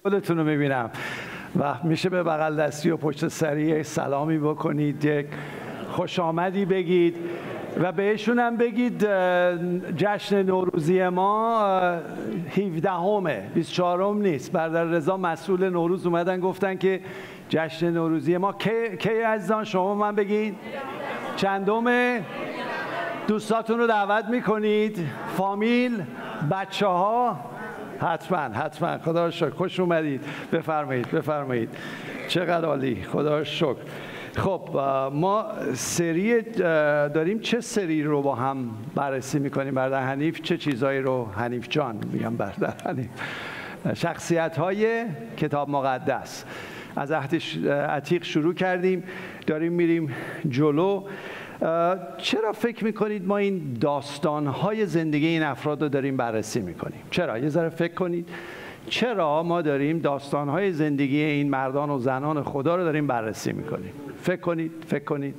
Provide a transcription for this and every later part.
خودتون رو میبینم و میشه به بغل دستی و پشت سری سلامی بکنید، یک خوش آمدی بگید و بهشون هم بگید جشن نوروزی ما 17 24 نیست. برادر رضا مسئول نوروز اومدن گفتن که جشن نوروزی ما کی عزیزان؟ شما من بگید چندمه؟ دوستاتون رو دعوت میکنید؟ فامیل، بچه ها؟ حتما. خدا رو شکر، خوش اومدید. بفرمایید. چقدر عالی، خدا رو شکر. خب ما سری داریم. چه سری رو با هم بررسی میکنیم برادر حنیف؟ چه چیزایی رو حنیف جان میگم برادر حنیف؟ شخصیت های کتاب مقدس. از عهد عتیق شروع کردیم، داریم میریم جلو. چرا فکر میکنید ما این داستانهای زندگی این افراد رو داریم بررسی میکنیم؟ چرا؟ یه ذره فکر کنید. چرا ما داریم داستانهای زندگی این مردان و زنان خدا رو داریم بررسی میکنیم؟ فکر کنید.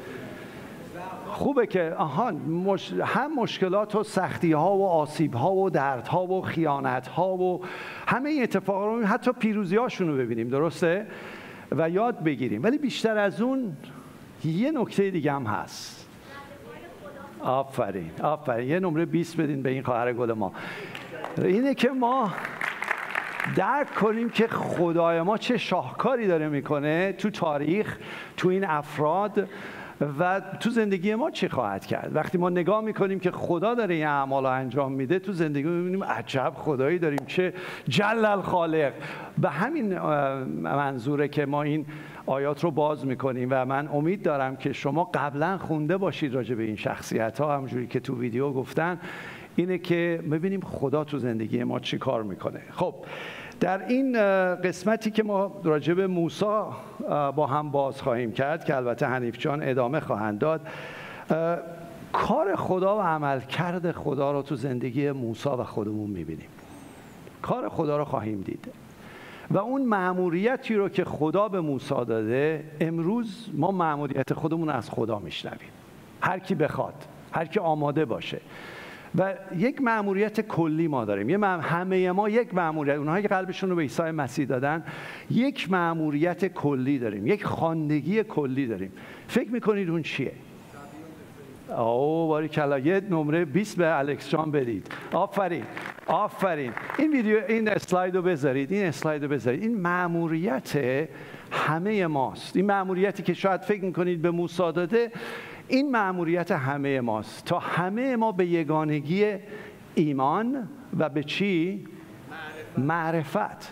خوبه که هم مشکلات و سختی ها و آسیب ها و درد ها و خیانت ها و همه این اتفاقا رو، حتی پیروزی هاشون رو ببینیم، درسته؟ و یاد بگیریم. ولی بیشتر از اون یه نکته دیگه هم هست. آفرین. یه نمره 20 بدین به این خواهر گل ما. اینه که ما درک کنیم که خدای ما چه شاهکاری داره میکنه تو تاریخ، تو این افراد و تو زندگی ما چی خواهد کرد. وقتی ما نگاه میکنیم که خدا داره این اعمال رو انجام میده تو زندگی، میبینیم عجب خدایی داریم، چه جل الخالق. به همین منظوره که ما این آیات رو باز میکنیم و من امید دارم که شما قبلا خونده باشید راجع به این شخصیت ها، همونجوری که تو ویدیو گفتن، اینه که ببینیم خدا تو زندگی ما چی کار میکنه. خب در این قسمتی که ما راجع به موسی با هم باز خواهیم کرد، که البته حنیف جان ادامه خواهند داد، کار خدا و عملکرد خدا رو تو زندگی موسی و خودمون میبینیم. کار خدا رو خواهیم دید و اون مأموریتی رو که خدا به موسی داده، امروز ما مأموریت خودمون از خدا میشنویم. هر کی بخواد، هر کی آماده باشه. و یک مأموریت کلی ما داریم. همه ما یک مأموریت، اونهایی که قلبشون رو به عیسی مسیح دادن، یک مأموریت کلی داریم، یک خواندگی کلی داریم. فکر میکنید اون چیه؟ باریکلا. یه نمره 20 به الکس جان بدید. آفرین. این اسلاید رو بذارید. این مأموریت همه ماست. این مأموریتی که شاید فکر میکنید به موسی داده، این مأموریت همه ماست، تا همه ما به یگانگی ایمان و به چی؟ معرفت.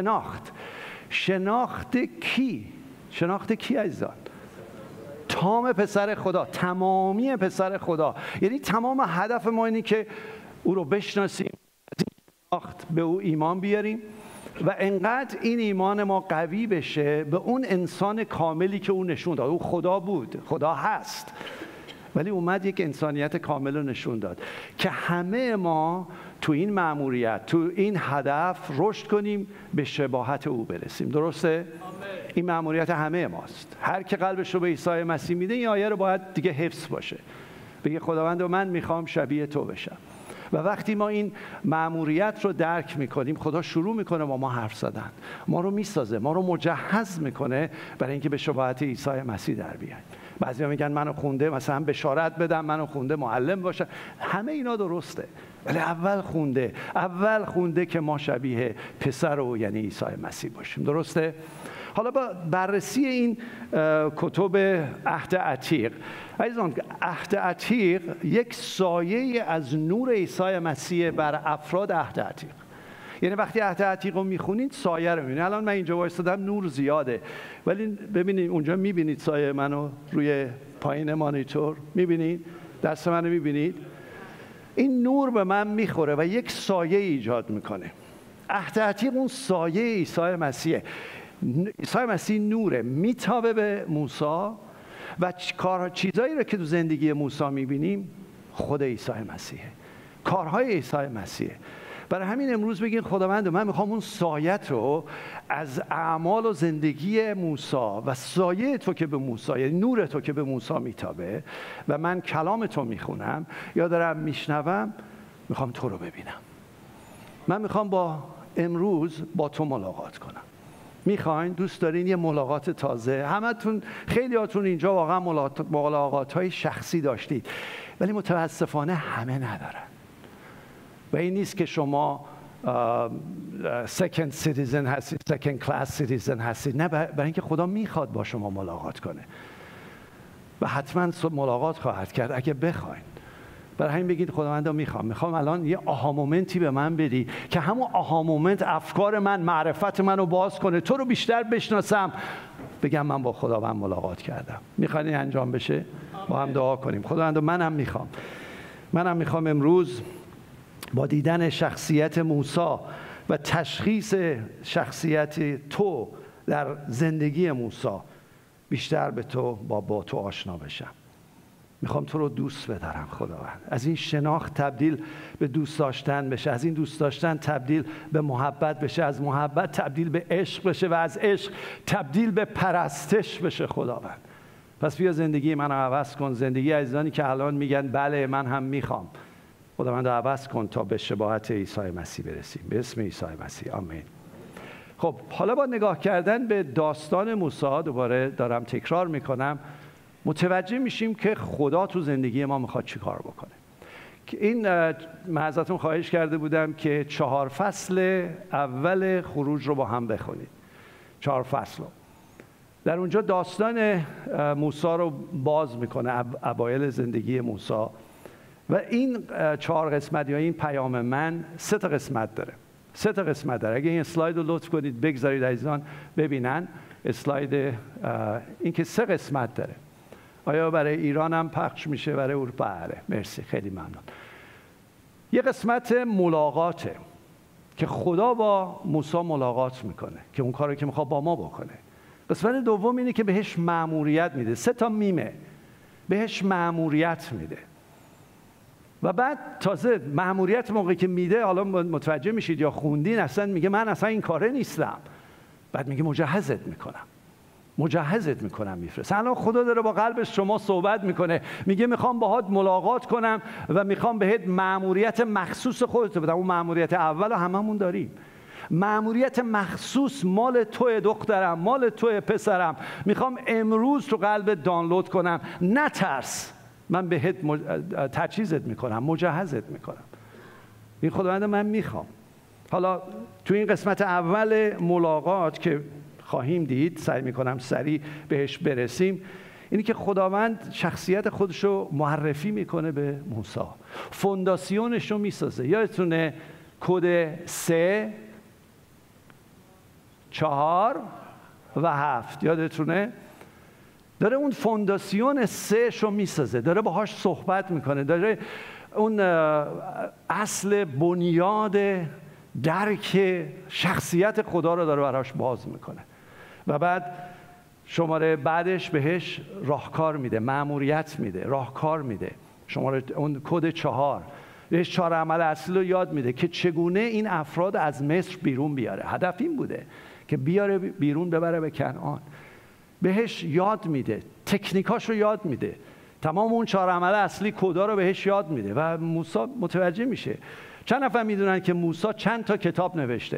شناخت کی عزیزان؟ تمام پسر خدا، تمامی پسر خدا. یعنی تمام هدف ما اینه که او رو بشناسیم، شناخت به او ایمان بیاریم و انقدر این ایمان ما قوی بشه به اون انسان کاملی که او نشون داد. او خدا بود، خدا هست، ولی اومد یک انسانیت کامل رو نشون داد که همه ما تو این مأموریت، تو این هدف رشد کنیم، به شباهت او برسیم. درسته؟ این مأموریت همه ماست. هر که قلبش رو به عیسی مسیح میده، این آیه رو باید دیگه حفظ باشه، بگه خداوند من میخوام شبیه تو بشم. و وقتی ما این مأموریت رو درک میکنیم، خدا شروع میکنه با ما حرف زدن، ما رو میسازه، ما رو مجهز میکنه برای اینکه به شباهت عیسی مسیح در بیایم. بعضیا میگن منو خونده مثلا بشارت بدم، منو خونده معلم باشم. همه اینا درسته، ولی اول خونده که ما شبیه پسر او یعنی عیسی مسیح باشیم. درسته؟ حالا با بررسی این کتب عهد عتیق، عزیزان، عهد عتیق یک سایه از نور عیسی مسیح بر افراد عهد عتیق. یعنی وقتی عهد عتیق رو میخونید سایه رو میبینید. الان من اینجا وایستادم، نور زیاده، ولی ببینید اونجا میبینید سایه منو روی پایین مانیتور، میبینید دست منو میبینید. این نور به من میخوره و یک سایه ایجاد میکنه. عهد عتیق اون سایه عیسی مسیحه. عیسی مسیح نوره، میتابه به موسی و چیزایی رو که تو زندگی موسی میبینیم خود عیسی مسیحه، کارهای عیسی مسیحه. برای همین امروز بگین خداوند من میخوام اون سایت رو از اعمال و زندگی موسی و سایه تو که به موسی، یعنی نور تو که به موسی میتابه و من کلام تو میخونم یا دارم میشنوم، میخوام تو رو ببینم. من میخوام با امروز با تو ملاقات کنم. میخواین؟ دوست دارین یه ملاقات تازه؟ همتون خیلیاتون اینجا واقعا ملاقات‌های شخصی داشتید، ولی متاسفانه همه ندارن. و این نیست که شما second citizen هستید، second class citizen هستید. نه، برای اینکه خدا میخواد با شما ملاقات کنه و حتما ملاقات خواهد کرد اگه بخواین. برای همین بگید خداوندا میخوام الان یه آها مومنتی به من بدی که همون آها مومنت افکار من، معرفت منو باز کنه، تو رو بیشتر بشناسم، بگم من با خداوند ملاقات کردم. میخواین این انجام بشه؟ با هم دعا کنیم. خداوندا منم میخوام امروز با دیدن شخصیت موسی و تشخیص شخصیت تو در زندگی موسی بیشتر به تو با تو آشنا بشم. میخوام تو رو دوست بدارم خداوند. از این شناخت تبدیل به دوست داشتن بشه، از این دوست داشتن تبدیل به محبت بشه، از محبت تبدیل به عشق بشه و از عشق تبدیل به پرستش بشه خداوند. پس بیا زندگی منو عوض کن، زندگی عزیزانی که الان میگن بله من هم میخوام، خداوند عوض کن تا به شباهت عیسی مسیح برسیم. به اسم عیسی مسیح آمین. خب حالا با نگاه کردن به داستان موسی، دوباره دارم تکرار میکنم، متوجه میشیم که خدا تو زندگی ما میخواد چی کار بکنه. این من ازتون خواهش کرده بودم که 4 فصل اول خروج رو با هم بخونید. 4 فصل رو. در اونجا داستان موسی رو باز میکنه، اوایل زندگی موسی. و این 4 قسمت یا این پیام من 3 تا قسمت داره. 3 تا قسمت داره. اگه این اسلاید رو لطف کنید بگذارید عزیزان ببینن. اسلاید این که 3 قسمت داره. آیا برای ایران هم پخش میشه؟ برای اروپا؟ بله، مرسی، خیلی ممنون. یه قسمت ملاقاته که خدا با موسی ملاقات میکنه که اون کاری که میخواد با ما بکنه. قسمت دوم اینه که بهش مأموریت میده. 3 تا میمه بهش مأموریت میده. و بعد تازه مأموریت موقعی که میده، حالا متوجه میشید یا خوندین، اصلا میگه من اصلا این کاره نیستم. بعد میگه مجهزت میکنم میفرستم. الان خدا داره با قلب شما صحبت میکنه، میگه میخوام باهات ملاقات کنم و میخوام بهت مأموریت مخصوص خودت بدم. اون مأموریت اول رو هممون داریم. مأموریت مخصوص مال توی دخترم، مال توی پسرم. میخوام امروز تو قلبت دانلود کنم. نترس، من بهت تجهیزت میکنم، مجهزت میکنم. این خداوند من میخوام. حالا تو این قسمت اول ملاقات که خواهیم دید، سعی میکنم سریع بهش برسیم، اینی که خداوند شخصیت خودش رو معرفی میکنه به موسی، فونداسیونش رو میسازه. یادتونه کد 3 4 و 7 یادتونه؟ داره اون فونداسیون 3 رو میسازه، داره باهاش صحبت میکنه، داره اون اصل بنیاد درک شخصیت خدا رو داره براش باز میکنه. و بعد شماره بعدش بهش راهکار میده، مأموریت میده، راهکار میده. شماره اون کد 4 بهش 4 عمل اصلی رو یاد میده که چگونه این افراد از مصر بیرون بیاره. هدف این بوده که بیاره بیرون، ببره به کنعان. بهش یاد میده، تکنیکاش رو یاد میده، تمام اون 4 عمل اصلی کدا رو بهش یاد میده و موسی متوجه میشه. چند نفر میدونن که موسی چند تا کتاب نوشته؟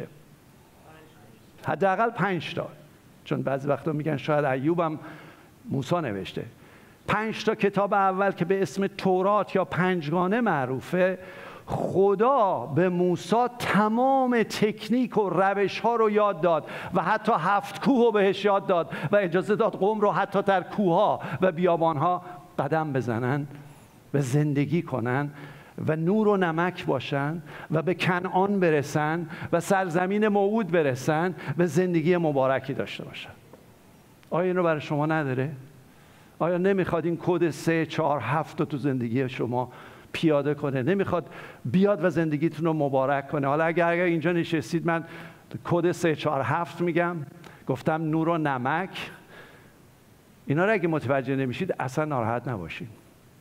حداقل 5 تا. چون بعضی وقتا میگن شاید ایوب هم موسی نوشته. 5 تا کتاب اول که به اسم تورات یا پنجگانه معروفه، خدا به موسی تمام تکنیک و روش ها رو یاد داد و حتی 7 کوه رو بهش یاد داد و اجازه داد قوم رو حتی در کوه ها و بیابان ها قدم بزنن و زندگی کنن و نور و نمک باشن و به کنعان برسن و سرزمین موعود برسن و زندگی مبارکی داشته باشن. آیا این رو برای شما نداره؟ آیا نمیخواد این کد 3 4 7 تو زندگی شما پیاده کنه؟ نمیخواد بیاد و زندگیتون رو مبارک کنه؟ حالا اگر اینجا نشستید، من کد 3 4 7 میگم، گفتم نور و نمک. اینا رو اگه متوجه نمیشید اصلا ناراحت نباشید.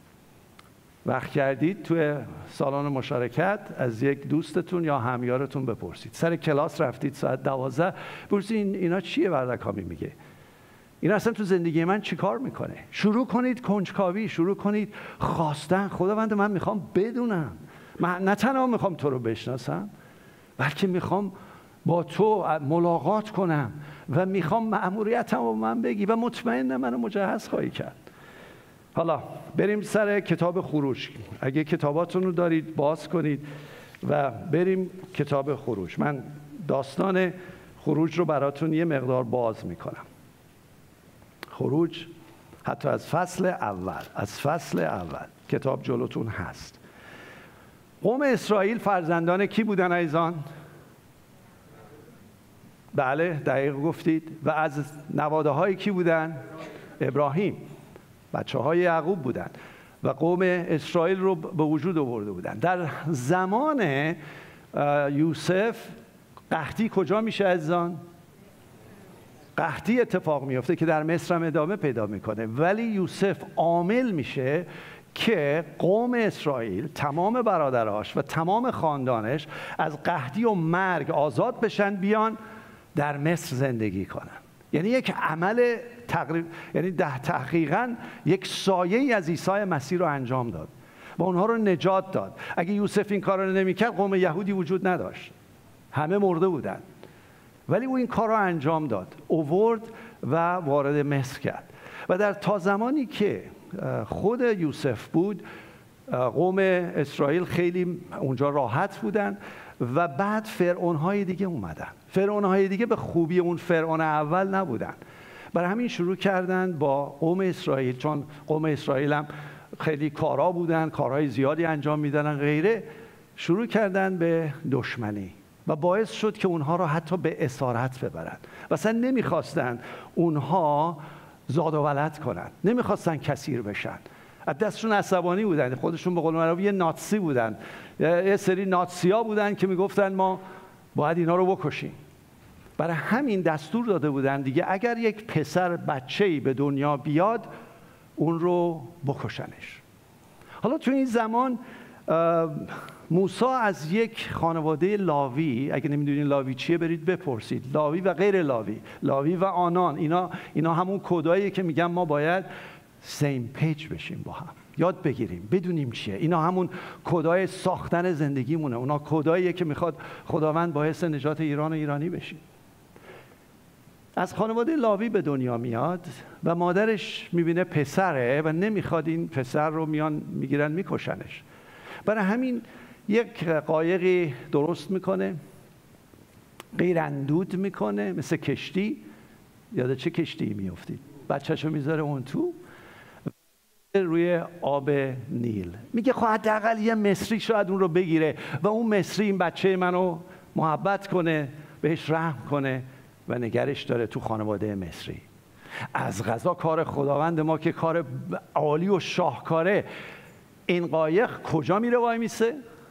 وقت کردید توی سالن مشارکت از یک دوستتون یا همیارتون بپرسید. سر کلاس رفتید ساعت 12 بپرسید اینا چیه بردکامی میگه؟ این اصلا تو زندگی من چی کار میکنه؟ شروع کنید کنجکاوی، شروع کنید خواستن. خداوند من میخوام بدونم، من نه تنها میخوام تو رو بشناسم، بلکه میخوام با تو ملاقات کنم و میخوام مأموریتم رو من بگی و مطمئنم منو مجهز خواهی کرد. حالا بریم سر کتاب خروج. اگه کتاباتون رو دارید باز کنید و بریم کتاب خروج. من داستان خروج رو براتون یه مقدار باز میکنم. خروج حتی از فصل اول کتاب جلوتون هست. قوم اسرائیل فرزندان کی بودن عزیزان؟ بله دقیق گفتید. و از نواده های کی بودن؟ ابراهیم، بچه های یعقوب بودن و قوم اسرائیل رو به وجود آورده بودن. در زمان یوسف قحطی کجا میشه عزیزان؟ قحطی اتفاق میفته که در مصر هم ادامه پیدا میکنه، ولی یوسف عامل میشه که قوم اسرائیل تمام برادرهاش و تمام خاندانش از قحطی و مرگ آزاد بشن، بیان در مصر زندگی کنن. یعنی یک عمل یعنی تحقیقاً یک سایه از عیسی مسیح رو انجام داد و اونها رو نجات داد. اگه یوسف این کار رو نمی‌کرد قوم یهودی وجود نداشت، همه مرده بودن، ولی او این کار رو انجام داد، اوورد و وارد مصر کرد. و در تا زمانی که خود یوسف بود قوم اسرائیل خیلی اونجا راحت بودن و بعد فرعون‌های دیگه اومدن. فرعون‌های دیگه به خوبی اون فرعون اول نبودن، برای همین شروع کردن با قوم اسرائیل، چون قوم اسرائیل هم خیلی کارا بودن، کارهای زیادی انجام میدادن غیره، شروع کردن به دشمنی و باعث شد که اونها را حتی به اسارت ببرن و اصلا نمیخواستن اونها زاد و ولد کنن، نمیخواستن کثیر بشن، از دستشون عصبانی بودن، خودشون به قول معروف یه ناتسی بودن، یه سری ناتسیا بودن که میگفتن ما باید اینا رو بکشیم. برای همین دستور داده بودن دیگه اگر یک پسر بچه‌ای به دنیا بیاد اون رو بکشنش. حالا تو این زمان موسی از یک خانواده لاوی، اگه نمیدونین لاوی چیه برید بپرسید، لاوی و غیر لاوی، لاوی و آنان، اینا همون کداییه که میگن ما باید سیم پیج بشیم با هم، یاد بگیریم بدونیم چیه. اینا همون کدای ساختن زندگیمونه، اونا کداییه که میخواد خداوند باعث نجات ایران و ایرانی بشیم. از خانواده لاوی به دنیا میاد و مادرش میبینه پسره و نمیخواد این پسر رو میگیرن میکشنش. برای همین یک قایقی درست میکنه، غیر اندود میکنه مثل کشتی. یاد چه کشتی میافتید؟ بچه‌شو میذاره اون تو روی آب نیل، میگه خب حداقل یه مصری شاید اون رو بگیره و اون مصری این بچه منو محبت کنه، بهش رحم کنه و نگرش داره تو خانواده مصری. از قضا کار خداوند ما که کار عالی و شاهکاره، این قایق کجا میره وای میسه؟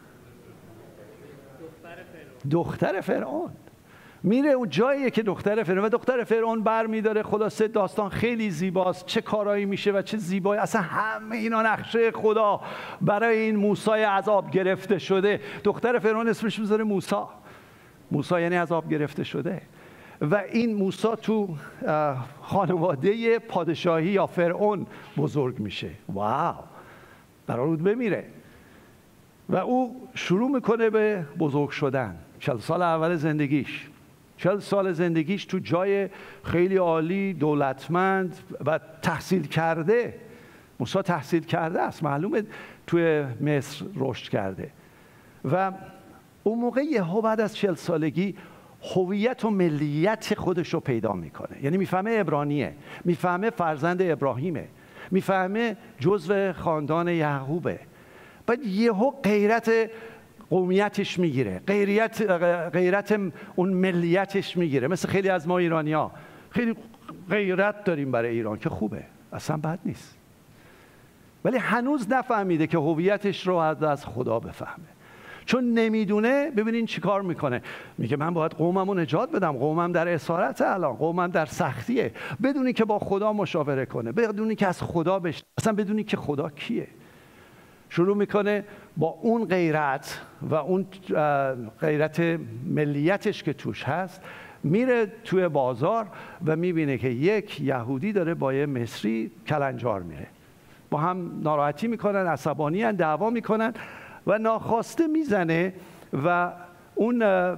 دختر فرعون میره اون جاییه که دختر فرعون و دختر فرعون بر میداره. خلاصه داستان خیلی زیباست، چه کارایی میشه و چه زیبایی. اصلا همه اینا نقشه خدا برای این موسی عذاب گرفته شده. دختر فرعون اسمش میذاره موسی. موسی یعنی عذاب گرفته شده. و این موسی تو خانواده پادشاهی یا فرعون بزرگ میشه. واو، قرار بود بمیره و او شروع میکنه به بزرگ شدن. 40 سال اول زندگیش، 40 سال زندگیش تو جای خیلی عالی، دولتمند و تحصیل کرده. موسی تحصیل کرده است، معلومه توی مصر رشد کرده. و اون موقع یهو بعد از 40 سالگی هویت و ملیت خودش رو پیدا میکنه. یعنی میفهمه عبرانیه، میفهمه فرزند ابراهیمه، میفهمه جزو خاندان یعقوبه. بعد یهو غیرت قومیتش میگیره، غیرت اون ملیتش میگیره. مثل خیلی از ما ایرانی‌ها خیلی غیرت داریم برای ایران که خوبه، اصلا بد نیست، ولی هنوز نفهمیده که هویتش رو از خدا بفهمه. چون نمیدونه، ببینین چی کار میکنه. میگه من باید قومم رو نجات بدم، قومم در اسارت، الان قومم در سختیه. بدونی که با خدا مشاوره کنه، بدونی که از خدا اصلا بدونی که خدا کیه. شروع میکنه با اون غیرت و اون غیرت ملیتش که توش هست، میره توی بازار و میبینه که یک یهودی داره با یه مصری کلنجار میره، با هم ناراحتی میکنن، عصبانی هن، دعوا میکنن و ناخواسته میزنه و اون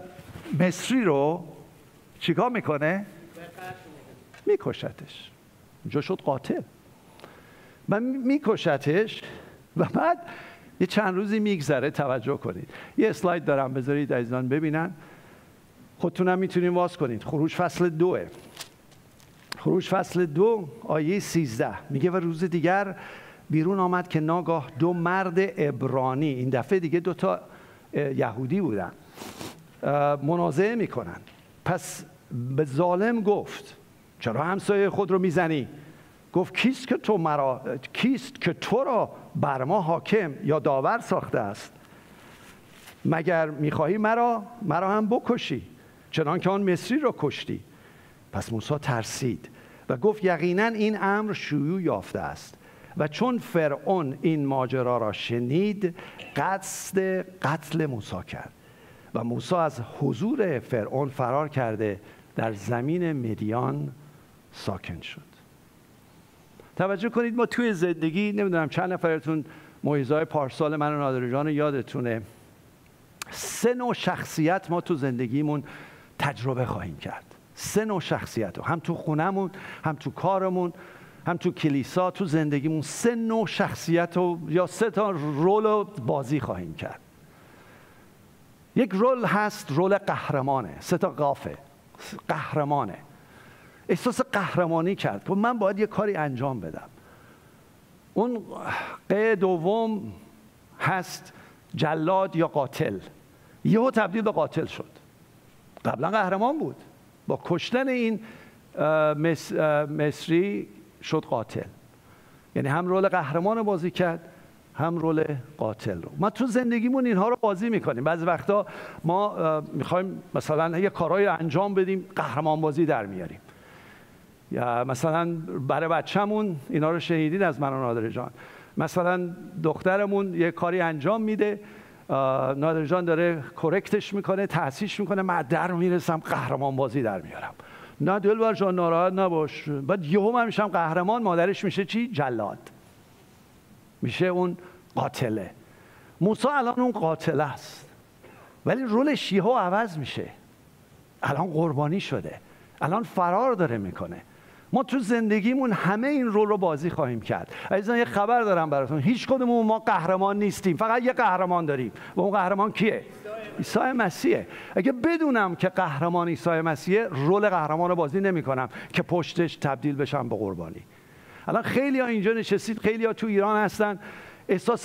مصری رو چیکار میکنه؟ میکشتش. اونجا شد قاتل و میکشتش. و بعد یه چند روزی میگذره. توجه کنید، یه اسلاید دارم، بذارید عزیزان ببینن، خودتونم میتونین واس کنید. خروج فصل 2، خروج فصل 2 آیه 13 میگه و روز دیگر بیرون آمد که ناگاه 2 مرد عبرانی، این دفعه دیگه 2 تا یهودی بودن، منازعه میکنن. پس به ظالم گفت چرا همسایه خود رو میزنی؟ گفت کیست که تو را بر ما حاکم یا داور ساخته است؟ مگر میخواهی مرا هم بکشی چنان که آن مصری را کشتی؟ پس موسی ترسید و گفت یقینا این امر شیوع یافته است. و چون فرعون این ماجرا را شنید قصد قتل موسی کرد و موسی از حضور فرعون فرار کرده در زمین مدیان ساکن شد. توجه کنید، ما توی زندگی، نمیدونم چند نفرتون موعظه‌های پارسال من و نادر جان یادتونه، 3 نوع شخصیت ما تو زندگیمون تجربه خواهیم کرد. 3 نوع شخصیت رو، هم تو خونمون، هم تو کارمون، هم تو کلیسا، تو زندگیمون 3 نوع شخصیت رو یا 3 تا رول رو بازی خواهیم کرد. یک رول هست رول قهرمانه، 3 تا قافه، قهرمانه، احساس قهرمانی کرد که من باید یه کاری انجام بدم. اون قه دوم هست جلاد یا قاتل، یهو تبدیل به قاتل شد. قبلا قهرمان بود، با کشتن این مصری شد قاتل. یعنی هم رول قهرمان رو بازی کرد، هم رول قاتل رو. ما تو زندگیمون اینها رو بازی میکنیم. بعضی وقتا ما میخوایم مثلا یه کارایی رو انجام بدیم، قهرمان بازی در میاریم. یا مثلا برای بچه‌مون اینا رو شنیدین از من و نادر جان، مثلا دخترمون یه کاری انجام میده، نادر جان داره کرکتش میکنه، تحسیش میکنه، من در میرسم قهرمان بازی در میارم. نه دلبر جان ناراحت نباش. بعد یهو من میشم قهرمان، مادرش میشه چی؟ جلاد، میشه اون قاتله. موسی الان اون قاتل است، ولی رولش یهو عوض میشه. الان قربانی شده، الان فرار داره میکنه. ما تو زندگیمون همه این رول رو بازی خواهیم کرد. عزیزان یه خبر دارم براتون، هیچ کدومون ما قهرمان نیستیم، فقط یه قهرمان داریم و اون قهرمان کیه؟ عیسی مسیحه. اگه بدونم که قهرمان عیسی مسیحه، رول قهرمان رو بازی نمی‌کنم که پشتش تبدیل بشم به قربانی. الان خیلی‌ها اینجا نشستید، خیلی‌ها تو ایران هستن، احساس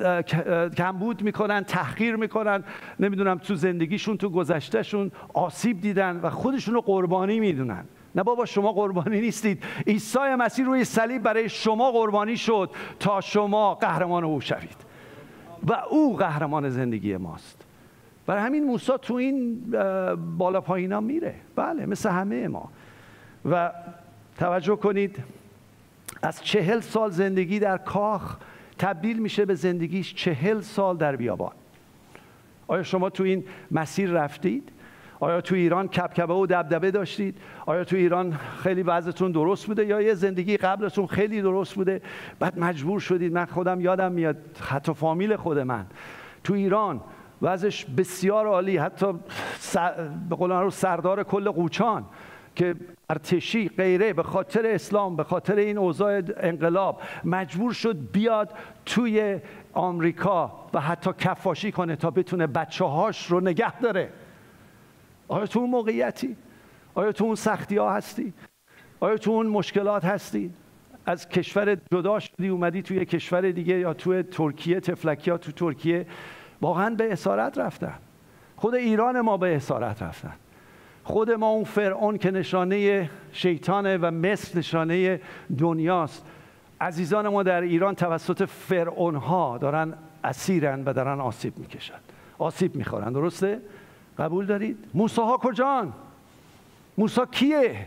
کمبود میکنن، تحقیر میکنن، نمیدونم تو زندگیشون، تو گذشتهشون آسیب دیدن و خودشون رو قربانی میدونن. نه بابا، شما قربانی نیستید. عیسی مسیح روی صلیب برای شما قربانی شد تا شما قهرمان او شوید و او قهرمان زندگی ماست. برای همین موسی تو این بالا پایینا میره، بله، مثل همه ما. و توجه کنید، از 40 سال زندگی در کاخ تبدیل میشه به زندگیش 40 سال در بیابان. آیا شما تو این مسیر رفتید؟ آیا تو ایران کبکبه و دبدبه داشتید؟ آیا تو ایران خیلی وضعتون درست بوده یا یه زندگی قبلتون خیلی درست بوده بعد مجبور شدید؟ من خودم یادم میاد، حتی فامیل خود من تو ایران وضعش بسیار عالی، حتی به قول معروف سردار کل قوچان که ارتشی غیره به خاطر اسلام، به خاطر این اوضاع انقلاب مجبور شد بیاد توی آمریکا و حتی کفاشی کنه تا بتونه بچه‌هاش رو نگه داره. آیا تو اون موقعیتی؟ آیا تو اون سختی ها هستی؟ آیا تو اون مشکلات هستی؟ از کشور جدا شدی اومدی توی کشور دیگه، یا توی ترکیه، تفلکی ها تو ترکیه واقعا به اسارت رفتن. خود ایران ما به اسارت رفتن. خود ما اون فرعون که نشانه شیطانه و مصر نشانه دنیاست، عزیزان ما در ایران توسط فرعون ها دارن اسیرن و دارن آسیب میکشن، آسیب میخورن. درسته؟ قبول دارید؟ موسی ها کجان؟ موسی کیه؟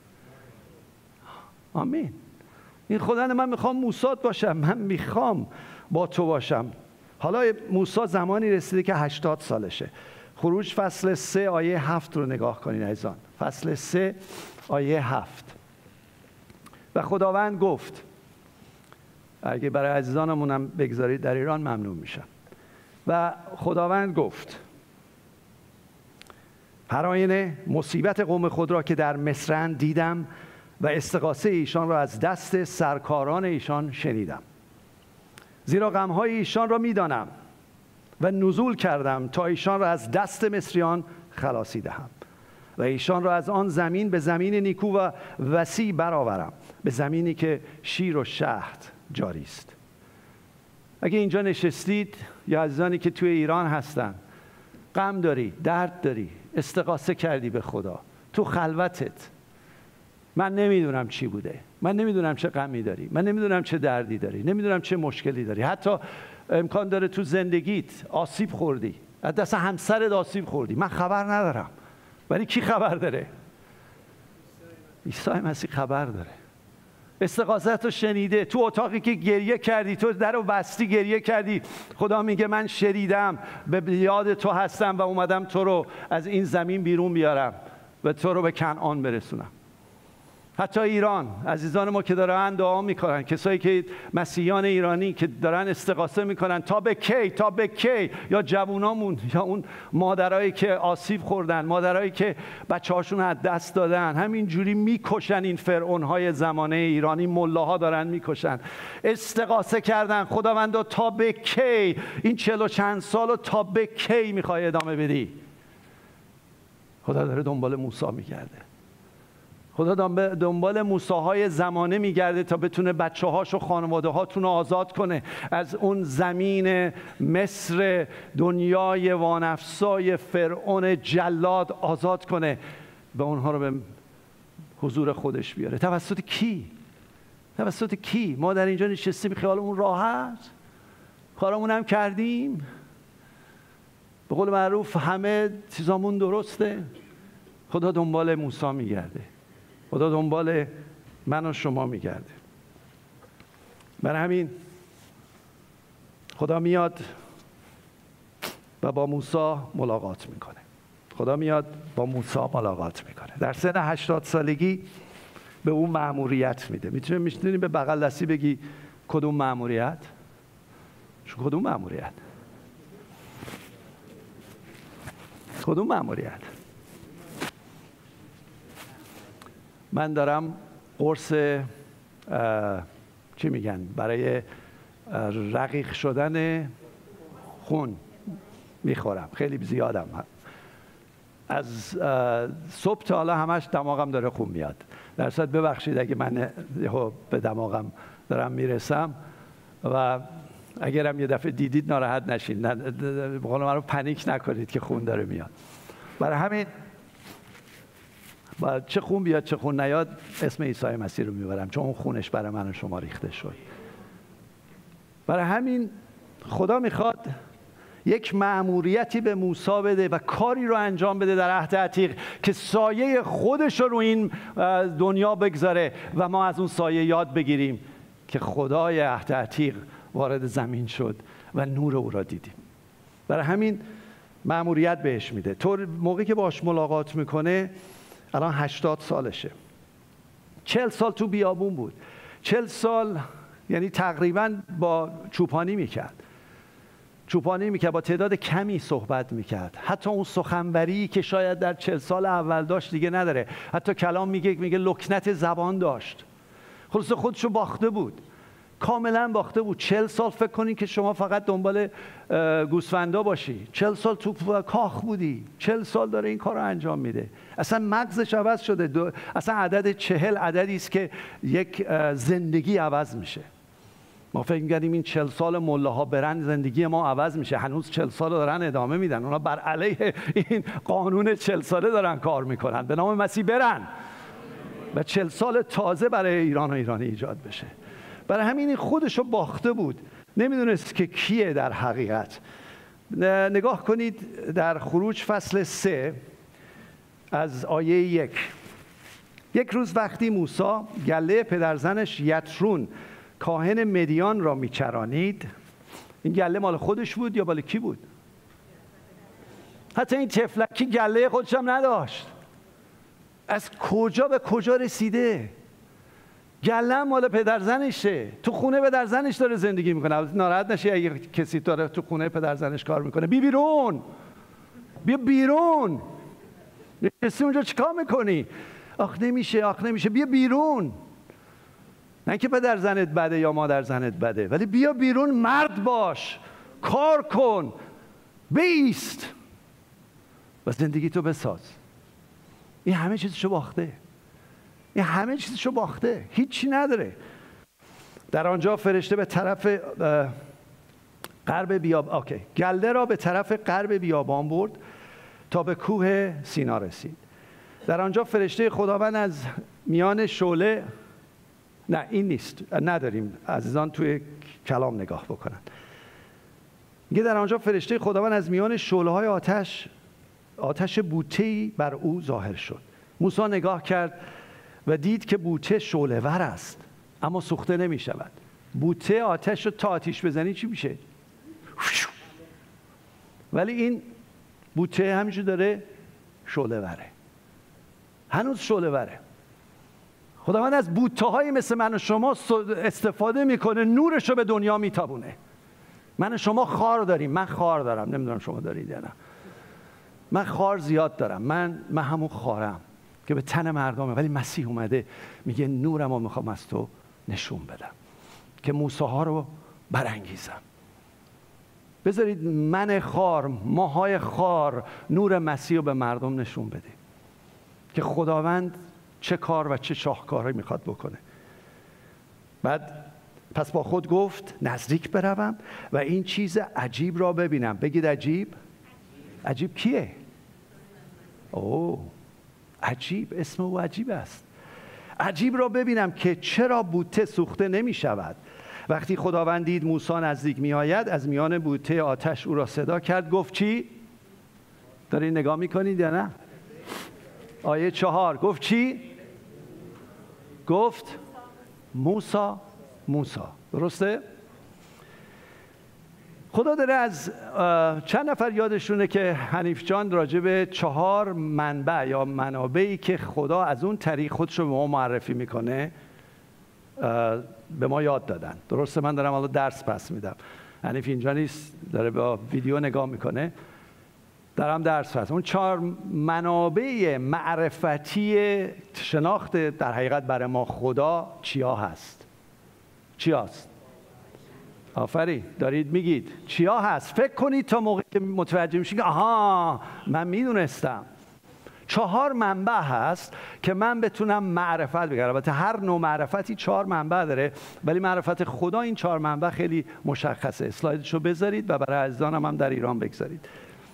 آمین. این خدا من میخوام موسات باشم، من میخوام با تو باشم. حالا موسی زمانی رسیده که 80 سالشه. خروج فصل 3 آیه 7 رو نگاه کنین عزیزان. فصل 3 آیه 7. و خداوند گفت، اگه برای عزیزانمونم بگذارید در ایران ممنون میشم. و خداوند گفت هر آینه مصیبت قوم خود را که در مصرند دیدم و استغاثه ایشان را از دست سرکاران ایشان شنیدم. زیرا غمهای ایشان را میدانم و نزول کردم تا ایشان را از دست مصریان خلاصی دهم و ایشان را از آن زمین به زمین نیکو و وسیع برآورم، به زمینی که شیر و شهد جاری است. اگه اینجا نشستید یا عزیزانی که توی ایران هستن، غم داری، درد داری، استغاثه کردی به خدا تو خلوتت، من نمیدونم چی بوده، من نمیدونم چه غمی داری، من نمیدونم چه دردی داری، نمیدونم چه مشکلی داری، حتی امکان داره تو زندگیت آسیب خوردی، از دست همسرت آسیب خوردی، من خبر ندارم، ولی کی خبر داره؟ عیسی مسیح خبر داره. استغاثت رو شنیده. تو اتاقی که گریه کردی، تو در رو بستی گریه کردی، خدا میگه من شنیدم، به یاد تو هستم و اومدم تو رو از این زمین بیرون بیارم و تو رو به کنعان برسونم. حتی ایران، عزیزان ما که دارن دعا میکنن، کسایی که مسیحیان ایرانی که دارن استغاثه میکنن، تا به کی، یا جوونامون، یا اون مادرایی که آسیب خوردن، مادرایی که بچه‌هاشون از دست دادن، همین جوری میکشن. این فرعون‌های زمانه ایرانی، ملاها دارن میکشن. استغاثه کردن، خداوندا تا به کی این 40 و چند سالو تا به کی میخوای ادامه بدی؟ خدا داره دنبال موسی میگرده. خدا دنبال موساهای زمانه میگرده تا بتونه بچه‌هاش و خانواده هاتون رو آزاد کنه از اون زمین مصر، دنیای وانفسای فرعون جلاد آزاد کنه و اونها رو به حضور خودش بیاره. توسط کی؟ توسط کی؟ ما در اینجا نشستیم خیالمون راحت، کارمون هم کردیم، به قول معروف همه چیزامون درسته. خدا دنبال موسی میگرده، خدا دنبال من و شما میگرده. برای همین خدا میاد و با موسی ملاقات میکنه. خدا میاد با موسی ملاقات میکنه. در سن 80 سالگی به اون مأموریت میده. میتونی به بغل دستی بگی کدوم مأموریت؟ کدوم مأموریت؟ کدوم مأموریت؟ من دارم قرص چی میگن برای رقیق شدن خون میخورم، خیلی زیادم. از صبح تا حالا همش دماغم داره خون میاد. در صورت ببخشید اگه من به دماغم دارم میرسم و اگرم یه دفعه دیدید ناراحت نشین، به قول من رو پنیک نکنید که خون داره میاد. برای همین چه خون بیاد چه خون نیاد اسم عیسی مسیح رو میبرم، چون اون خونش برای من و شما ریخته شد. برای همین خدا میخواد یک مأموریتی به موسی بده و کاری رو انجام بده در عهد عتیق که سایه خودش رو این دنیا بگذاره و ما از اون سایه یاد بگیریم که خدای عهد عتیق وارد زمین شد و نور او را دیدیم. برای همین مأموریت بهش میده. تو موقعی که باش ملاقات میکنه، الان 80 سالشه، 40 سال تو بیابون بود، 40 سال یعنی تقریبا با چوپانی میکرد، با تعداد کمی صحبت میکرد. حتی اون سخنوری که شاید در 40 سال اول داشت دیگه نداره. حتی کلام میگه لکنت زبان داشت. خلاص خودشو باخته بود، کاملا باخته بود. 40 سال فکر کنین که شما فقط دنبال گوسفندا باشی، 40 سال تو کاخ بودی، 40 سال داره این کار رو انجام میده. اصلا مغزش عوض شده. اصلا عدد 40 عددی است که یک زندگی عوض میشه. ما فکر می‌کردیم این 40 سال ملاها برن زندگی ما عوض میشه. هنوز 40 سال دارن ادامه میدن. اونا بر علیه این قانون 40 ساله دارن کار میکنن. به نام مسیح برن و 40 سال تازه برای ایران و ایرانی ایجاد بشه. برای همین خودشو باخته بود، نمیدونست که کیه در حقیقت. نگاه کنید در خروج فصل 3 از آیه 1. یک روز وقتی موسی گله پدرزنش یترون کاهن مدیان را میچرانید، این گله مال خودش بود یا مال کی بود؟ حتی این تفلکی گله خودش هم نداشت. از کجا به کجا رسیده؟ گله مال پدرزنشه، تو خونه پدرزنش داره زندگی میکنه. ناراحت نشی اگه کسی داره تو خونه پدرزنش کار میکنه، بیا بیرون، بیا بیرون. نشستی اونجا چیکار میکنی؟ آخ نمیشه، بیا بیرون. نه که پدر زنت بده یا مادر زنت بده، ولی بیا بیرون، مرد باش، کار کن، بایست و زندگی تو بساز. این همه چیزشو باخته، هیچی نداره. در آنجا فرشته به طرف غرب بیابان گله را به طرف غرب بیابان برد تا به کوه سینا رسید. در آنجا فرشته خداوند از میان شعله، نه این نیست، نداریم عزیزان توی کلام نگاه بکنن. میگه در آنجا فرشته خداوند از میان شعله‌های آتش بوته‌ای بر او ظاهر شد. موسی نگاه کرد و دید که بوته شعله‌ور است اما سوخته نمی شود. بوته آتش رو تا آتیش بزنی چی میشه؟ ولی این بوته همینجور داره شعله‌وره، هنوز شعله‌وره. خداوند از بوته‌هایی مثل من و شما استفاده میکنه، نورش رو به دنیا میتابونه. من و شما خار داریم، من خار دارم، نمیدونم شما دارید یا نه. من خار زیاد دارم، من همون خارم که به تن مردمه، ولی مسیح اومده میگه نورم رو میخوام از تو نشون بدم که موسی ها رو برانگیزم. بذارید من خار، ماهای خار، نور مسیح رو به مردم نشون بده که خداوند چه کار و چه شاهکارهایی میخواد بکنه. بعد پس با خود گفت نزدیک بروم و این چیز عجیب را ببینم. بگید عجیب. عجیب کیه؟ عجیب، اسم او عجیب است. عجیب را ببینم که چرا بوته سوخته نمی شود. وقتی خداوند دید موسی نزدیک می آید، از میان بوته آتش او را صدا کرد. گفت چی؟ دارین نگاه می کنید یا نه؟ آیه 4 گفت چی؟ گفت موسی. درسته؟ خدا داره از چند نفر یادشونه که حنیف جان راجع به 4 منبع یا منابعی که خدا از اون طریق خودش رو به ما معرفی میکنه به ما یاد دادن. درسته؟ من دارم حالا درس پس میدم، حنیف اینجا نیست، داره با ویدیو نگاه میکنه، دارم درس پس. اون 4 منابع معرفتی شناخت در حقیقت برای ما خدا چیا هست؟ چیاست؟ آفرین، دارید میگید چیا هست. فکر کنید تا موقعی که متوجه میشید آها من میدونستم. 4 منبع هست که من بتونم معرفت بگیرم. البته هر نوع معرفتی 4 منبع داره، ولی معرفت خدا این 4 منبع خیلی مشخصه. اسلایدشو بذارید و برای عزیزانم هم در ایران بگذارید.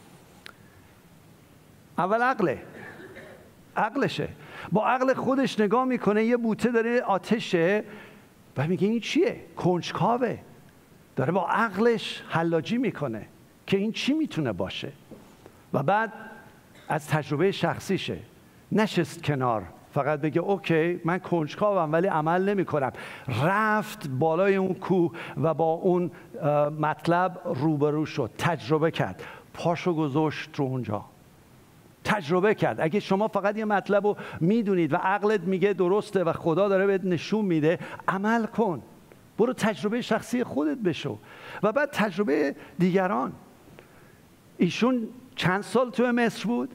اول عقلشه. با عقل خودش نگاه میکنه، یه بوته داره آتشه و میگه این چیه؟ کنجکاوه، داره با عقلش حلاجی میکنه که این چی میتونه باشه. و بعد از تجربه شخصیشه نشست کنار، فقط بگه اوکی من کنجکاوم ولی عمل نمی کنم. رفت بالای اون کوه و با اون مطلب روبرو شد، تجربه کرد، پاشو گذاشت رو اونجا، تجربه کرد. اگه شما فقط یه مطلب رو میدونید و عقلت میگه درسته و خدا داره بهت نشون میده، عمل کن، برو تجربه شخصی خودت بشو و بعد تجربه دیگران. ایشون چند سال توی مصر بود؟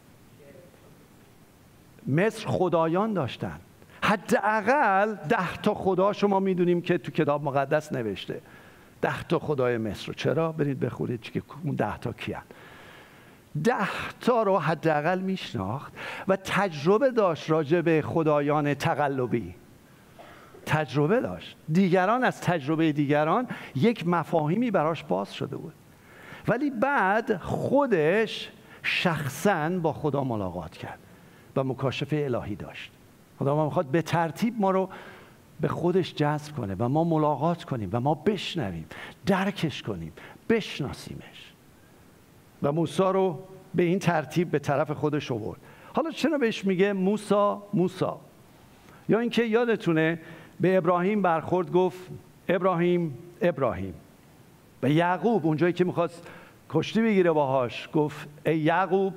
مصر خدایان داشتن، حداقل 10 تا خدا شما میدونیم که تو کتاب مقدس نوشته. 10 تا خدای مصر. چرا؟ برید بخونید که اون 10 تا کیان. 10 تا رو حداقل میشناخت و تجربه داشت راجع به خدایان تقلبی. تجربه داشت. دیگران از تجربه دیگران یک مفاهیمی براش باز شده بود. ولی بعد خودش شخصاً با خدا ملاقات کرد و مکاشفه الهی داشت. خدا ما میخواد به ترتیب ما رو به خودش جذب کنه و ما ملاقات کنیم و ما بشنویم، درکش کنیم، بشناسیمش. و موسی رو به این ترتیب به طرف خودش آورد. حالا چرا بهش میگه موسی؟ یا اینکه یادتونه به ابراهیم برخورد، گفت ابراهیم. و یعقوب اونجایی که میخواست کشتی بگیره باهاش گفت ای یعقوب.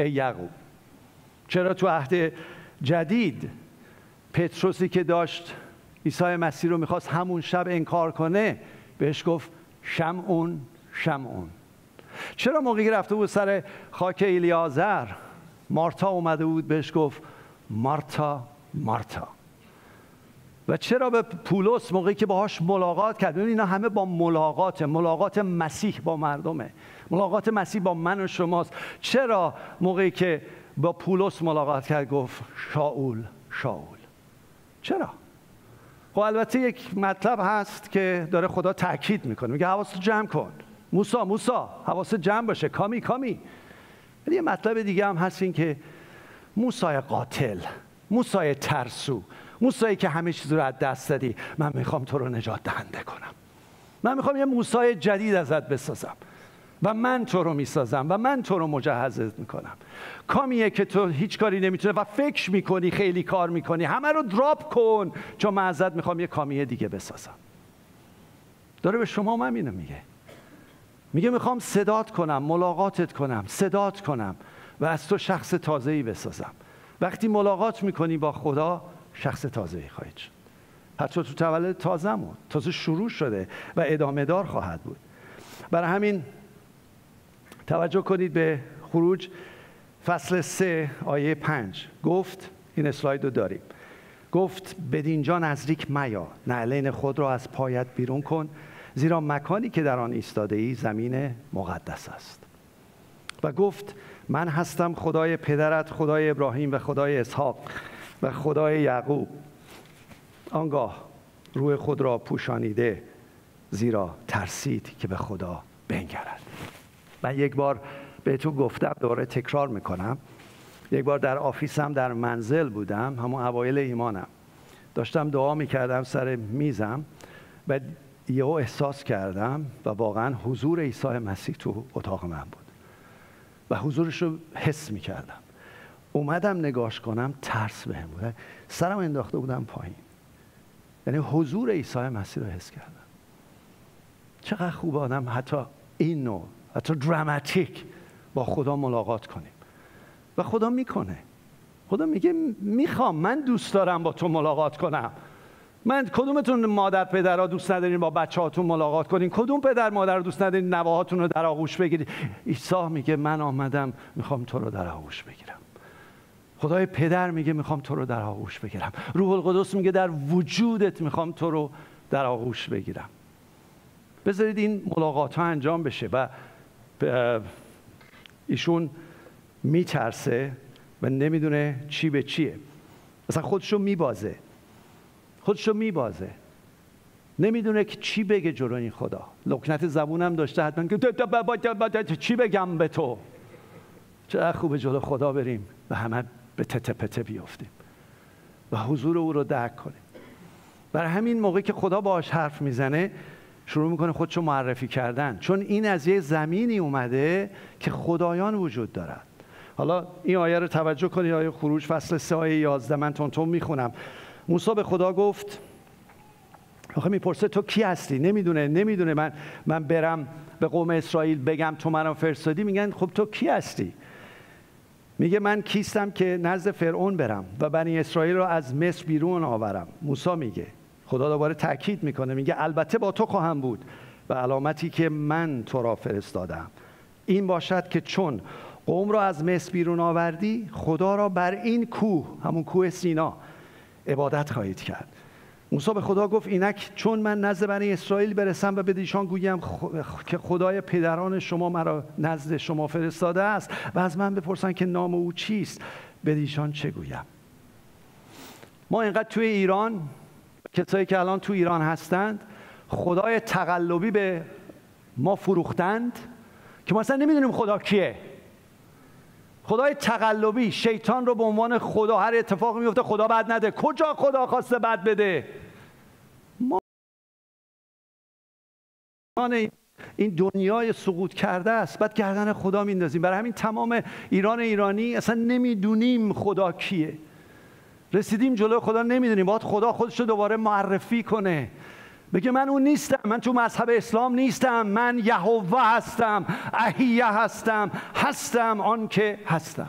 چرا تو عهد جدید پتروسی که داشت عیسی مسیح رو میخواست همون شب انکار کنه بهش گفت شمعون. چرا موقعی رفته بود سر خاک الیعازر مارتا اومده بود بهش گفت مارتا مارتا. و چرا به پولس موقعی که باهاش ملاقات کرد، ببین اینا همه با ملاقات مسیح با مردمه، ملاقات مسیح با من و شماست. چرا موقعی که با پولس ملاقات کرد گفت شاول شاول؟ چرا؟ خب البته یک مطلب هست که داره خدا تاکید میکنه، میگه حواستو جمع کن، موسی حواست جمع باشه، کامی. ولی یه مطلب دیگه هم هست، این که موسی قاتل، موسی ترسو، موسی که همه چیز رو از دست دادی، من میخوام تو رو نجات دهنده کنم، من میخوام یه موسی جدید ازت بسازم و من تو رو میسازم و من تو رو مجهزت میکنم. کامیه که تو هیچ کاری نمیتونه و فکر میکنی خیلی کار میکنی، همه رو دراپ کن چون من ازت میخوام یه کامیه دیگه بسازم. داره به شما من اینو میگه میخوام صدات کنم، ملاقاتت کنم، صدات کنم و از تو شخص تازه‌ای بسازم. وقتی ملاقات میکنی با خدا، شخص تازه‌ای خواهید شد. حتی تو تولد تازه‌مون تازه شروع شده و ادامه دار خواهد بود. برای همین توجه کنید به خروج فصل 3 آیه 5. گفت، این اسلاید رو داریم، گفت بدینجا نزدیک میا، نعلین خود را از پایت بیرون کن، زیرا مکانی که در آن ایستاده ای زمین مقدس است. و گفت من هستم خدای پدرت، خدای ابراهیم و خدای اسحاق و خدای یعقوب. آنگاه روح خود را پوشانیده، زیرا ترسید که به خدا بنگرد. من یک بار بهتون گفتم، دوباره تکرار میکنم، یک بار در آفیسم در منزل بودم، همون اوایل ایمانم، داشتم دعا میکردم سر میزم و یهو احساس کردم و واقعا حضور عیسی مسیح تو اتاق من بود و حضورش رو حس میکردم. اومدم نگاش کنم، ترس بهم بود، سرم انداخته بودم پایین. یعنی حضور عیسی مسیح رو حس کردم. چقدر خوب آدم حتی این نوع، حتی دراماتیک با خدا ملاقات کنیم و خدا میکنه. خدا میگه میخوام، من دوست دارم با تو ملاقات کنم. من کدومتون مادر پدرها دوست ندارین با بچه‌هاتون ملاقات کنین؟ کدوم پدر مادر دوست ندارین نوه‌هاتون رو در آغوش بگیرید؟ عیسی میگه من آمدم میخوام تو رو در آغوش بگیرم. خدای پدر میگه میخوام تو رو در آغوش بگیرم. روح القدس میگه در وجودت میخوام تو رو در آغوش بگیرم. بذارید این ملاقات ها انجام بشه. و ایشون میترسه و نمیدونه چی به چیه، مثلا خودشو میبازه، نمیدونه که چی بگه جلوی این خدا. لکنت زبونم داشته حتما که چی بگم به تو. چقدر خوبه جلو خدا بریم و همه به تته پته بیافتیم و حضور او رو درک کنیم. برای همین موقعی که خدا باهاش حرف میزنه شروع میکنه خودشو معرفی کردن، چون این از یه زمینی اومده که خدایان وجود دارد. حالا این آیه رو توجه کنید، آیه خروج فصل 3 آیه 11. من تون میخونم. موسی به خدا گفت، آخه میپرسه تو کی هستی؟ نمیدونه من برم به قوم اسرائیل بگم تو منو فرستادی. میگن خب تو کی هستی؟ میگه من کیستم که نزد فرعون برم و بنی اسرائیل را از مصر بیرون آورم. موسی میگه، خدا دوباره تاکید میکنه، میگه البته با تو خواهم بود و علامتی که من تو را فرستادم این باشد که چون قوم را از مصر بیرون آوردی، خدا را بر این کوه، همون کوه سینا، عبادت خواهید کرد. موسی به خدا گفت اینک چون من نزد بنی اسرائیل برسم و به ایشان گویم که خدای پدران شما مرا نزد شما فرستاده است و از من بپرسن که نام او چیست، به ایشان چه گویم؟ ما اینقدر توی ایران، کسایی که الان تو ایران هستند، خدای تقلبی به ما فروختند که ما اصلا نمیدونیم خدا کیه. خدای تقلبی، شیطان رو به عنوان خدا، هر اتفاقی میفته خدا بد نده. کجا خدا خواسته بد بده؟ ما این دنیای سقوط کرده است، بعد گردن خدا میندازیم. برای همین تمام ایرانی اصلا نمیدونیم خدا کیه. رسیدیم جلوی خدا نمیدونیم. باید خدا خودش رو دوباره معرفی کنه، بگه من اون نیستم، من تو مذهب اسلام نیستم، من یهوه هستم، احیه هستم آن که هستم.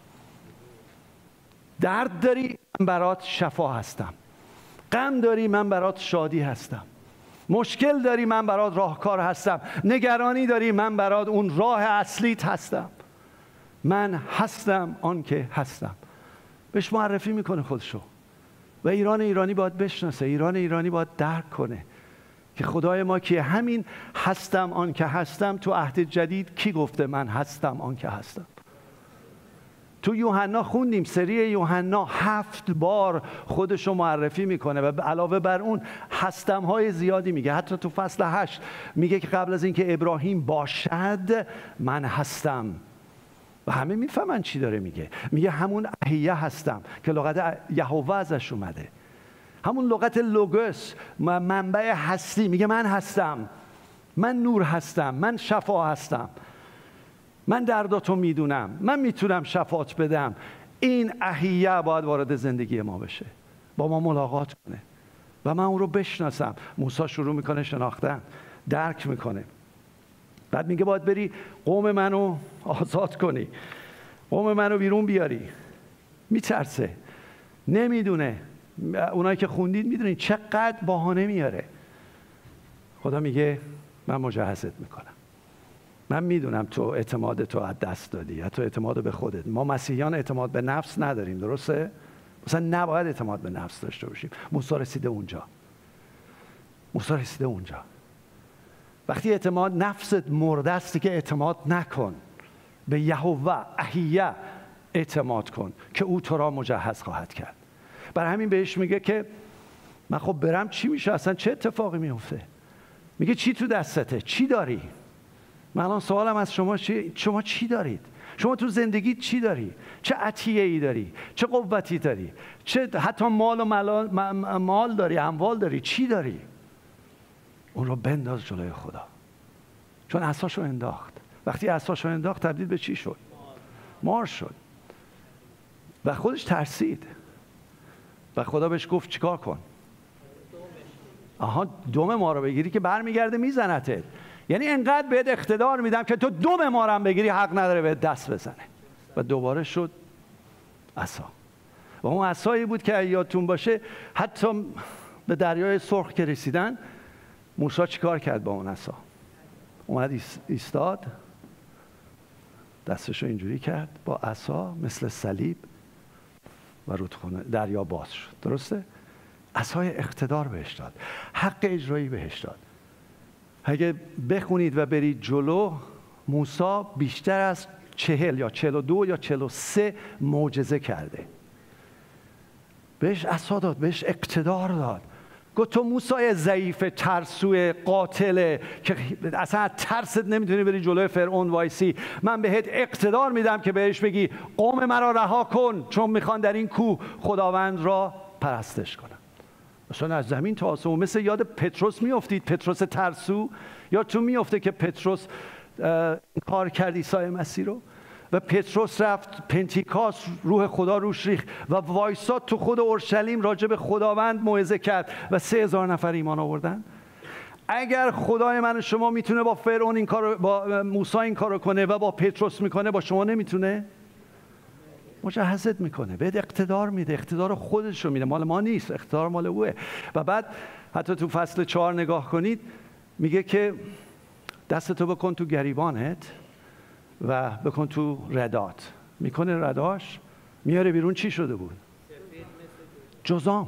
درد داری من برات شفا هستم، غم داری من برات شادی هستم، مشکل داری من برات راهکار هستم، نگرانی داری من برات اون راه اصلیت هستم. من هستم آن که هستم. بهش معرفی میکنه خودشو و ایرانی باید بشناسه، ایرانی باید درک کنه که خدای ما کیه. همین هستم آن که هستم تو عهد جدید کی گفته من هستم آن که هستم؟ تو یوحنا خوندیم، سری یوحنا 7 بار خودشو معرفی میکنه و علاوه بر اون هستم های زیادی میگه. حتی تو فصل 8 میگه که قبل از اینکه ابراهیم باشد من هستم. و همه میفهمن چی داره میگه. میگه همون احیه هستم که لغت یهوه ازش اومده، همون لغت لوگوس، منبع هستی. میگه من هستم، من نور هستم، من شفا هستم، من درداتو میدونم، من میتونم شفاعت بدم. این احیه باید وارد زندگی ما بشه، با ما ملاقات کنه و من اون رو بشناسم. موسی شروع میکنه شناختن، درک میکنه. بعد میگه باید بری قوم منو آزاد کنی، قوم منو بیرون بیاری. میترسه، نمیدونه. اونایی که خوندید میدونید چقدر بهانه میاره. خدا میگه من مجهزت میکنم. من میدونم تو اعتماد تو از دست دادی، یا تو اعتماد به خودت. ما مسیحیان اعتماد به نفس نداریم، درسته؟ مثلا نباید اعتماد به نفس داشته باشیم. موسی رسیده اونجا. وقتی اعتماد نفست مرده است که اعتماد نکن، به یهوه احیه اعتماد کن که او تو را مجهز خواهد کرد. برای همین بهش میگه که من خب برم چی میشه، اصلا چه اتفاقی میفته؟ میگه چی تو دستته؟ چی داری؟ من الان سوالم از شما چی دارید؟ شما تو زندگیت چی داری؟ چه عطیه‌ای داری؟ چه قوتی داری؟ چه حتی مال داری، اموال داری، چی داری؟ اون رو بنداز جلوی خدا. چون عصاشو انداخت. وقتی عصاشو انداخت تبدیل به چی شد؟ مار شد. و خودش ترسید. و خدا بهش گفت چیکار کن؟ دم ما رو بگیری که برمیگرده میزنتت. یعنی انقدر بهت اقتدار میدم که تو دم ما رو هم بگیری حق نداره بهت دست بزنه. و دوباره شد عصا. و اون عصایی بود که یادتون باشه حتی به دریای سرخ که رسیدن، موسی چیکار کرد با اون عصا؟ اومد ایستاد، دستشو اینجوری کرد با عصا مثل صلیب و رودخونه دریا باز شد. درسته؟ عصای اقتدار بهش داد، حق اجرایی بهش داد. اگه بخونید و برید جلو، موسی بیشتر از 40 یا 42 یا 43 معجزه کرده. بهش عصا داد، بهش اقتدار داد. گفت تو موسی ضعیف، ترسوی، قاتله که اصلا ترست نمیتونی بری جلوی فرعون وایسی، من بهت اقتدار میدم که بهش بگی قوم مرا رها کن چون میخوان در این کوه خداوند را پرستش کنن. اصلا از زمین تا آسمون. مثل یاد پتروس میافتید، پتروس ترسو، یا تو میافته که پتروس کار کرد عیسی مسیح رو و پتروس رفت پنتیکاست، روح خدا روش ریخت و وایساد تو خود اورشلیم راجع به خداوند موعظه کرد و 3000 نفر ایمان آوردن. اگر خدای من و شما میتونه با فرعون این کارو، با موسی این کارو کنه و با پتروس میکنه، با شما نمیتونه؟ مجهزت میکنه، بهت اقتدار میده، اقتدار خودش رو میده، مال ما نیست، اقتدار مال اوه. و بعد حتی تو فصل 4 نگاه کنید، میگه که دستتو بکن تو گریبانت و بکن تو ردات. میکنه رداش، میاره بیرون چی شده بود؟ جذام.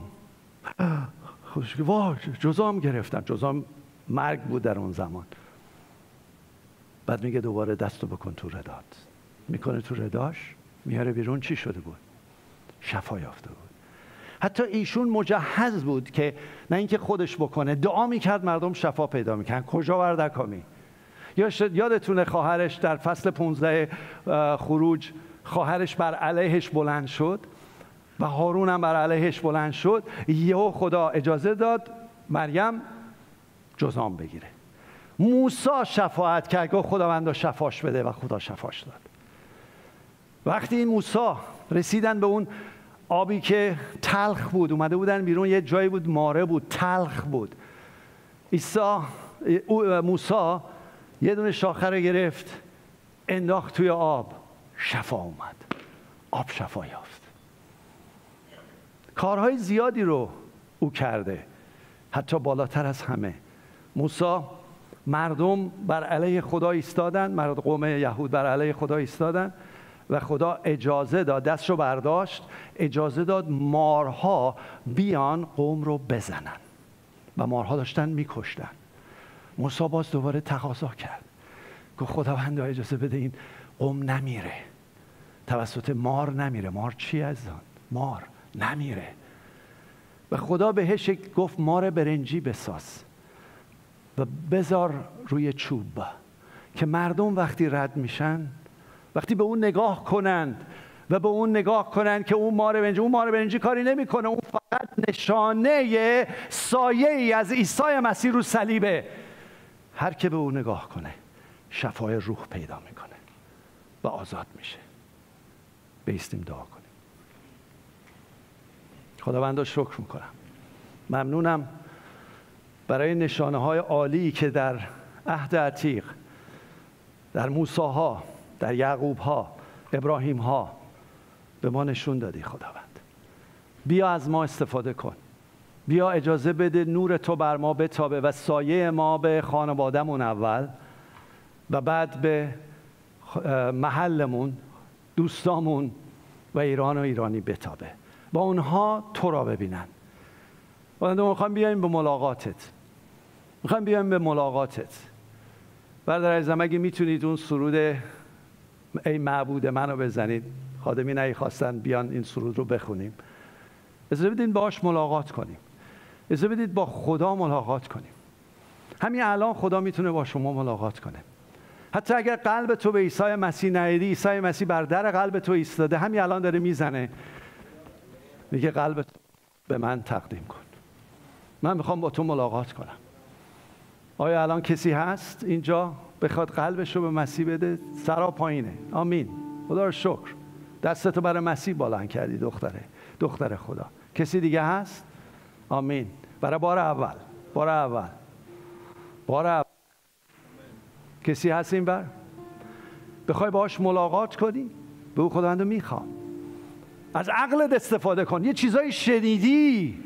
جذام گرفتم. جذام مرگ بود در اون زمان. بعد میگه دوباره دستو بکن تو ردات. میکنه تو رداش، میاره بیرون چی شده بود؟ شفا یافته بود. حتی ایشون مجهز بود که نه اینکه خودش بکنه، دعا میکرد مردم شفا پیدا میکنن. کجا وردکامی؟ یا یادتونه خواهرش در فصل 15 خروج، خواهرش بر علیهش بلند شد و هارون هم بر علیهش بلند شد. یهو خدا اجازه داد مریم جذام بگیره. موسی شفاعت کرد، گفت خداوند شفاش بده و خدا شفاش داد. وقتی این موسی رسیدن به اون آبی که تلخ بود، اومده بودن بیرون، یه جایی بود ماره بود، تلخ بود. موسی یه دونه شاخه رو گرفت، انداخت توی آب، شفا اومد، آب شفا یافت. کارهای زیادی رو او کرده، حتی بالاتر از همه. موسی، مردم بر علیه خدا ایستادن، قوم یهود بر علیه خدا ایستادن و خدا اجازه داد، دستشو برداشت، اجازه داد مارها بیان قوم رو بزنن و مارها داشتن میکشتن. موسی باز دوباره تقاضا کرد، گفت خداوند اجازه بده این قوم نمیره، توسط مار نمیره. مار چی عزیزان؟ مار نمیره. و خدا بهش گفت مار برنجی بساز و بذار روی چوب که مردم وقتی رد میشن، وقتی به اون نگاه کنند و به اون نگاه کنند که اون مار برنجی کاری نمیکنه، اون فقط نشانه سایه ای از عیسی مسیح رو صلیبه. هر که به اون نگاه کنه شفای روح پیدا میکنه و آزاد میشه. بایستیم دعا کنیم. خداوندا شکر میکنم، ممنونم برای نشانه های عالی که در عهد عتیق، در موسی ها، در یعقوب ها، ابراهیم ها به ما نشون دادی. خداوند بیا از ما استفاده کن، بیا اجازه بده نور تو بر ما بتابه و سایه ما به خانوادهمون اول و بعد به محلمون، دوستامون و ایران و ایرانی بتابه، با اونها تو را ببینن. و میخوام بیایم به ملاقاتت، میخوام بیایم به ملاقاتت. برادر عزیزم اگه میتونید اون سرود ای معبود منو بزنید، خادمین اگه خواستن بیان این سرود رو بخونیم. اجازه بدید باهاش ملاقات کنیم، اجازه بدید با خدا ملاقات کنیم. همین الان خدا میتونه با شما ملاقات کنه. حتی اگر قلب تو به عیسی مسیح ندیدی، عیسی مسیح بر در قلب تو ایستاده، همین الان داره میزنه، میگه قلبت به من تقدیم کن، من میخوام با تو ملاقات کنم. آیا الان کسی هست اینجا بخواد قلبش رو به مسیح بده؟ سرا پایینه. آمین. خدا رو شکر. دستتو برای مسیح بلند کردی دختر خدا. کسی دیگه هست؟ آمین. برای بار اول کسی هست این بر؟ بخوای باهاش ملاقات کنی؟ به او خداوند میخوام. از عقلت استفاده کن. یه چیزایی شنیدی،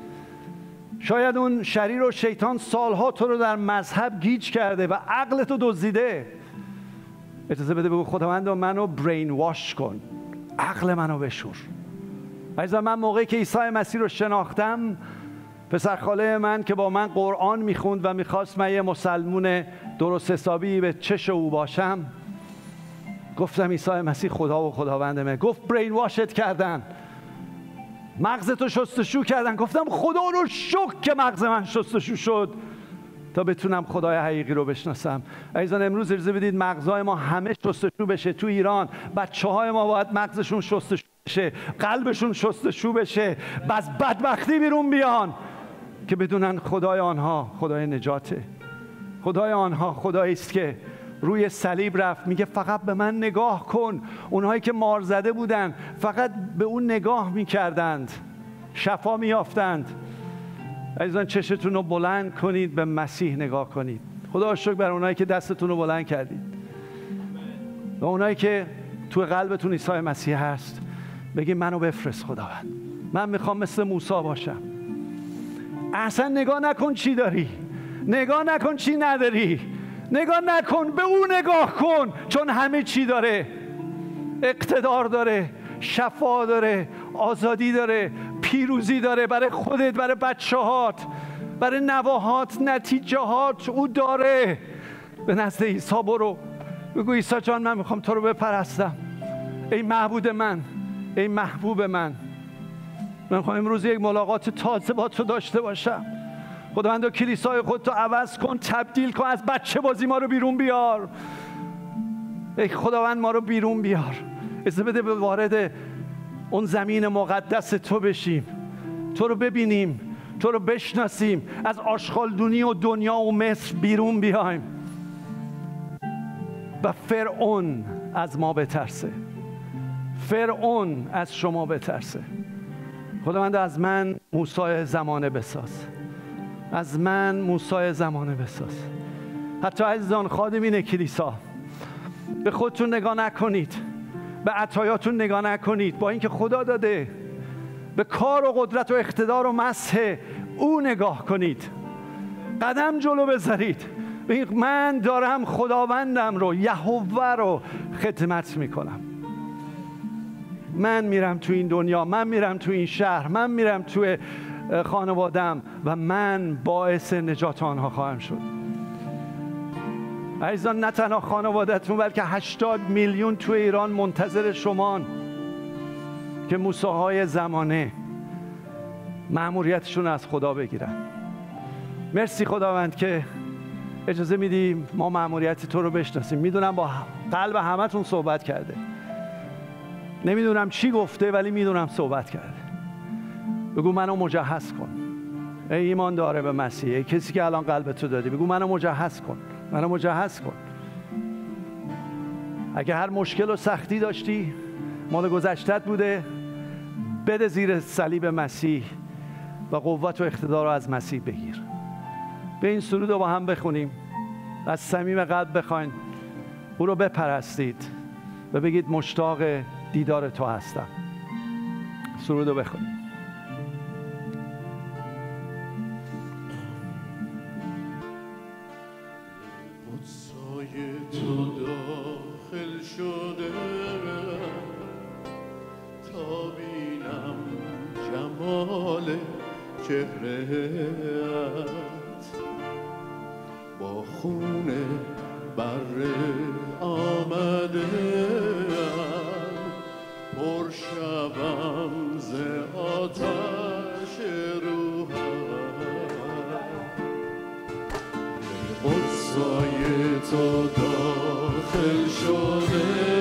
شاید اون شریر و شیطان سالها تو رو در مذهب گیج کرده و عقلتو دزدیده. اجازه بده بگو خداوند منو برین واش کن، عقل منو بشور. عزیزم من موقعی که عیسی مسیح رو شناختم، پسرخاله من که با من قرآن میخوند و میخواست من یه مسلمون درست حسابی به چش او باشم، گفتم عیسی مسیح خدا و خداوند من. گفت برین واشت کردن، مغزتو شستشو کردن. گفتم خدا رو شکر که مغز من شستشو شد تا بتونم خدای حقیقی رو بشناسم. عزیزان امروز اجازه بدید مغزهای ما همه شستشو بشه. تو ایران بچه‌های ما باید مغزشون شستشو بشه، قلبشون شستشو بشه، از بدبختی بیرون بیان که بدونن خدای آنها خدای نجاته. خدای آنها خدایی است که روی صلیب رفت، میگه فقط به من نگاه کن. اونهایی که مار زده بودن فقط به اون نگاه میکردند، شفا میافتند. عزیزان چشتون رو بلند کنید، به مسیح نگاه کنید. خدا شکر بر اونایی که دستتون رو بلند کردید و اونایی که تو قلبتون عیسی مسیح هست. بگید منو بفرست خداوند، من میخوام مثل موسی باشم. اصلا نگاه نکن چی داری، نگاه نکن چی نداری، نگاه نکن، به اون نگاه کن، چون همه چی داره. اقتدار داره، شفا داره، آزادی داره، پیروزی داره برای خودت، برای بچه‌هات، برای نواهات، نتیجهات او داره. به نزد عیسی برو، بگو عیسی جان من میخوام تو رو بپرستم. ای معبود من، ای محبوب من میخوام امروز یک ملاقات تازه با تو داشته باشم. خداوند کلیسای خودتو عوض کن، تبدیل کن، از بچه بازی ما رو بیرون بیار. ای خداوند ما رو بیرون بیار. اجازه بده به وارد اون زمین مقدس تو بشیم، تو رو ببینیم، تو رو بشناسیم، از آشغالدونی و دنیا و مصر بیرون بیایم و فرعون از ما بترسه، فرعون از شما بترسه. خداوند از من موسی زمانه بساز، از من موسی زمانه بساز. حتی عزیزان خادمین کلیسا، به خودتون نگاه نکنید، به عطایاتون نگاه نکنید، با اینکه خدا داده، به کار و قدرت و اقتدار و مسح او نگاه کنید. قدم جلو بذارید، من دارم خداوندم رو، یهوه رو خدمت میکنم. من میرم تو این دنیا، من میرم تو این شهر، من میرم تو خانوادم و من باعث نجات آنها خواهم شد. عزیزان، نه تنها خانواده‌تون بلکه 80 میلیون تو ایران منتظر شمان که موسیهای زمانه مأموریتشون از خدا بگیرن. مرسی خداوند که اجازه میدی ما مأموریت تو رو بشناسیم. میدونم با قلب همتون صحبت کرده، نمیدونم چی گفته ولی میدونم صحبت کرده. بگو منو مجهز کن ای ایمان داره به مسیح، ای کسی که الان قلب تو دادی، بگو منو مجهز کن، منو مجهز کن. اگه هر مشکل و سختی داشتی مال گذشتت بوده، بده زیر صلیب مسیح و قوت و اقتدار رو از مسیح بگیر. به این سرود رو با هم بخونیم، از صمیم قلب بخواین او رو بپرستید و بگید مشتاق دیدار تو هستم. سرود رو بخونیم. قدسای تو داخل شده تا بینم جمال چهره‌ات، با خون بره آمده پر شوم ز آتش روحت. قدسای تو داخل شده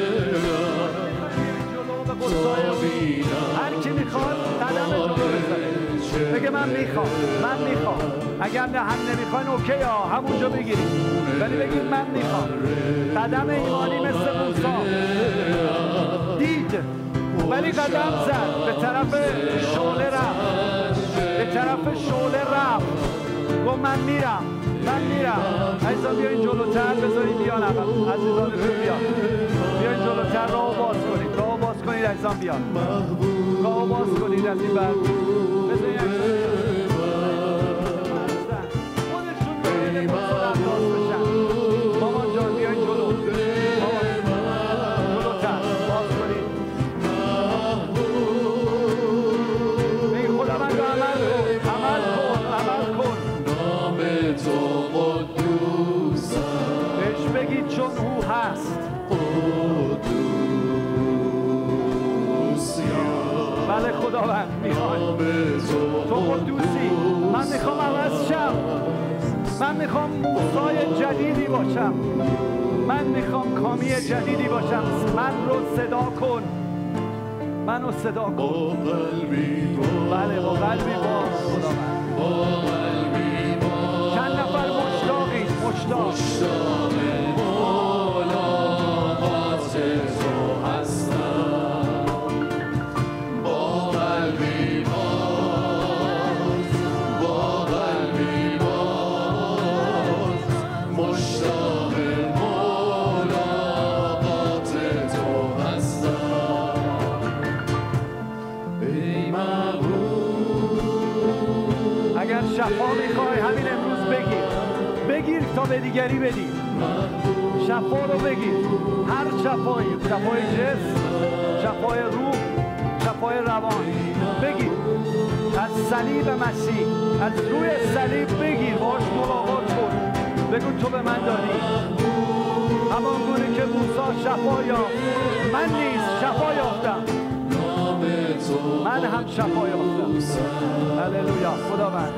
تا بینم هر کی میخواد قدم جلو بزنه، بگه من میخوام، من میخوام. اگر نه هم نمیخواین اوکی ها، همونجا بگیرید، ولی بگید من میخوام. قدم ایمانی مثل موسی دید ولی قدم زد، به طرف شعله رفت، به طرف شعله رفت، گفت من میرم، من میرم. عزیزان بیاین جلوتر، بذارید بیان عقب، عزیزانتون بیان، بیاین جلوتر، راه باز کنید، راه باز کنید عزیزان، بیان راه باز کنید از این بر، بذارید خودشون باید بزرگ انداز بشن. مامان جان بیاین جلو، جلوتر باز کنید. بگید خدا من رو عمل کن، عمل کن، عمل کن. نام تو قدوس بهش بگید چون او هست. بله خداوند، میخوام تو قدوسی. من میخوام عوض شم، من میخوام موسی جدیدی باشم، من میخوام کامی جدیدی باشم. من رو صدا کن، منو صدا کن. بله با قلبی باز خداوند. چند نفر مشتاقید؟ مشتاق ملاقات تو هستم، با قلبی باز، با قلبی باز، مشتاق ملاقات تو هستم. ای معبود، اگر شفا میخوای همین امروز بگیر تا به دیگری بدی. شفا رو بگیر، هر شفایی، شفای جسم، شفای روح، شفای روان، بگیر از صلیب مسیح، از روی صلیب بگیر، باش ملاقات کن، بگو تو به من دادی. همان گونه که موسی شفا یافت، من نیز شفا یافتم، من هم شفا یافتم. هللویا خداوند.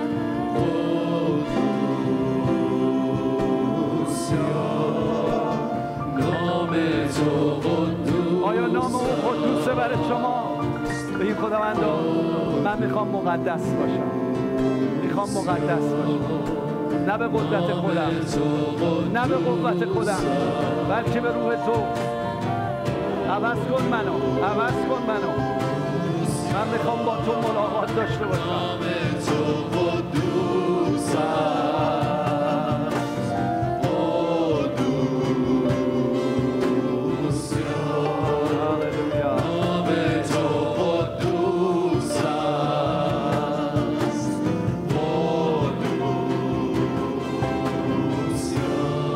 آیا نام او قدوسه برای شما؟ بگید خداوندا من میخوام مقدس باشم، میخوام مقدس باشم، نه به قدرت خودم، نه به قوت خودم، بلکه به روح تو. عوض کن منو، عوض کن منو. من میخوام با تو ملاقات داشته باشم.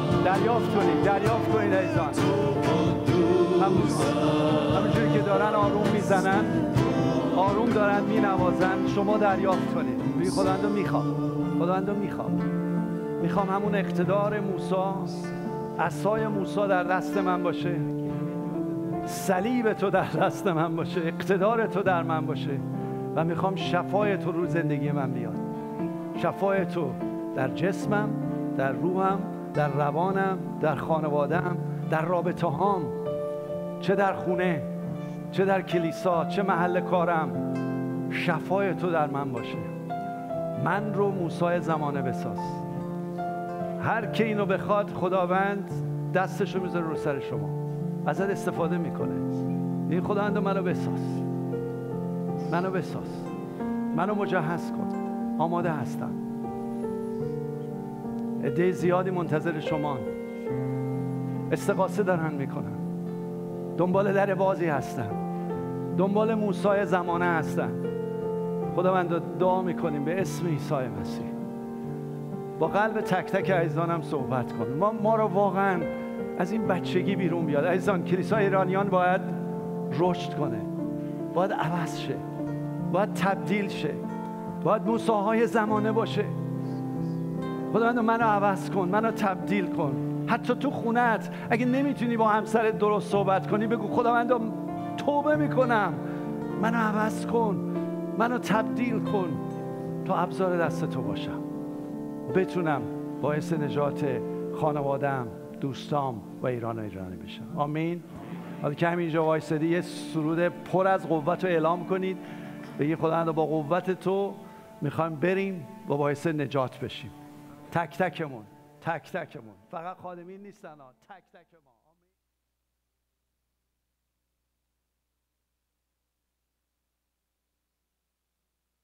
دریافت کنید عزیزان. همونجوری که دارن آروم میزنن، آروم دارن مینوازن، شما دریافت کنید. بگید خداوند میخوام، خداوند میخوام همون اقتدار موسی، عصای موسی در دست من باشه، صلیب تو در دست من باشه، اقتدار تو در من باشه و میخوام شفای تو رو زندگی من بیاد. شفای تو در جسمم، در روحم، در روانم، در خانواده‌ام، در رابطه هام، چه در خونه، چه در کلیسا، چه محل کارم. شفای تو در من باشه. من رو موسی زمانه بساز. هر که اینو بخواد خداوند دستشو میذاره رو سر شما، ازت استفاده میکنه. این خداوند منو بساز، منو بساز، منو مجهز کن، آماده هستم. عده زیادی منتظر شما، استغاثه دارن میکنن، دنبال در بازی هستن، دنبال موسی زمانه هستن. خداوند دعا میکنیم به اسم عیسی مسیح با قلب تک تک عزیزانم صحبت کن. ما رو واقعا از این بچگی بیرون بیاد. عزیزان، کلیسای ایرانیان باید رشد کنه، باید عوض شه، باید تبدیل شه، باید موسی‌های زمانه باشه. خداوند منو عوض کن، منو تبدیل کن. حتی تو خونت اگه نمیتونی با همسرت درست صحبت کنی، بگو خداوند توبه میکنم، منو عوض کن، منو تبدیل کن تا ابزار دست تو باشم، بتونم باعث نجات خانواده‌ام، دوستام و ایران و ایرانی بشم. آمین. حالا که همینجا وایسادی یه سرود پر از قوت رو اعلام کنید، بگی خداوند با قوت تو میخوایم بریم و باعث نجات بشیم. تک تکمون، فقط خادمین نیستن، تک تک ما.